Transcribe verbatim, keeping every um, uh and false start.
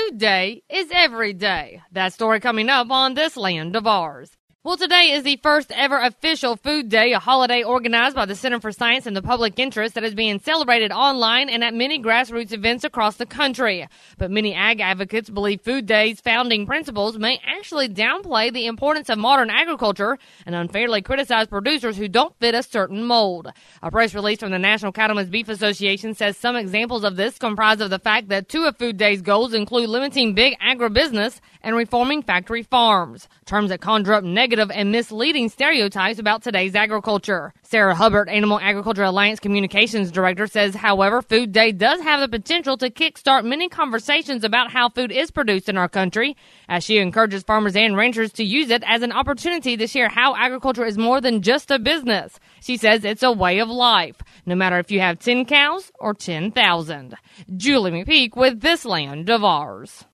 Food Day is every day. That story coming up on This Land of Ours. Well, today is the first ever official Food Day, a holiday organized by the Center for Science and the Public Interest that is being celebrated online and at many grassroots events across the country. But many ag advocates believe Food Day's founding principles may actually downplay the importance of modern agriculture and unfairly criticize producers who don't fit a certain mold. A press release from the National Cattlemen's Beef Association says some examples of this comprise of the fact that two of Food Day's goals include limiting big agribusiness and reforming factory farms, terms that conjure up negative and misleading stereotypes about today's agriculture. Sarah Hubbard, Animal Agriculture Alliance Communications Director, says, however, Food Day does have the potential to kickstart many conversations about how food is produced in our country, as she encourages farmers and ranchers to use it as an opportunity to share how agriculture is more than just a business. She says it's a way of life, no matter if you have ten cows or ten thousand. Julie McPeak with This Land of Ours.